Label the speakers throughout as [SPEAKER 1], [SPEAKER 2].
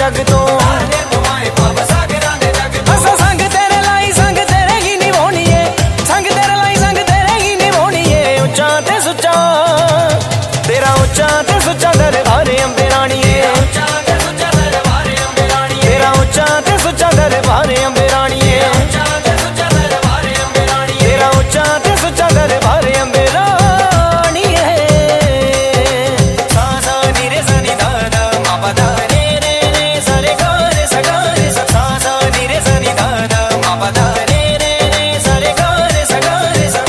[SPEAKER 1] जग तो असा संग तेरे लाई संग तेरे ही निभाउणीए, संग तेरे लाई संग तेरे ही निभाउणीए। उच्चा ते सुच्चा तेरा उच्चा ते सुच्चा दरबार अम्बे राणीए, तेरा उच्चा ते सुच्चा दरबार अम्बे राणीए, तेरा उच्चा ते सुच्चा दरबार अम्बे राणीए। सा सा नी रे सा नी दा दा मा पा दा रे रे रे सा रे गा रे सा गा रे सा। सा सा नी रे सा नी दा दा मा पा दा रे रे रे सा रे गा रे सा गा रे सा।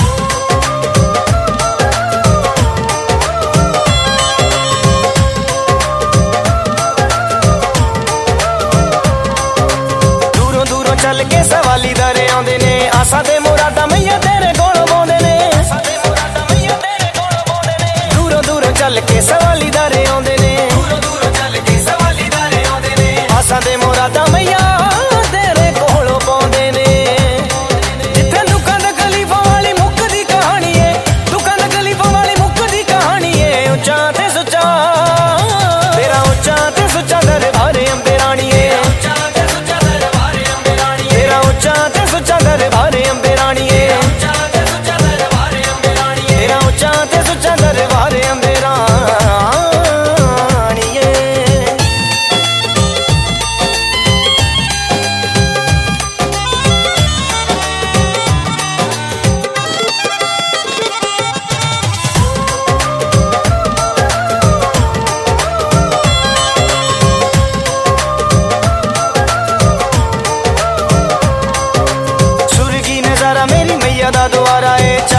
[SPEAKER 1] दूरों दूरों चल के सवाली दरे आउंदे ने, आसा ते मुरादा मैया तेरे कोलों पाउंदे ने, आसा ते मुरादा मैया तेरे कोलों पाउंदे ने। दूरों दूरों चल के सवाली दरे आउंदे ने, दूरों दूरों चल के सवाली दरे आउंदे ने। आसा ते मुरादा मैया तेरे कोलों पाउंदे ने। जिथे दुखां तकलीफां वाली मुक्कदी कहानी है, दुखां तकलीफां वाली मुक्कदी कहानी है। उच्चा ते सुच्चा तेरा उच्चा ते सुच्चा दरबार अम्बे राणीए, तेरा उच्चा ते सुच्चा दरबार अम्बे राणीए, तेरा उच्चा ते सुच्चा दरबार अम्बे राणीए, तेरा उच्चा ते सुच्चा दरबार अम्बे राणीए, तेरा उच्चा ते सुच्चा दरबार अम्बे राणीए। सुर्गी नजारा मेरी मैया दा द्वारा है,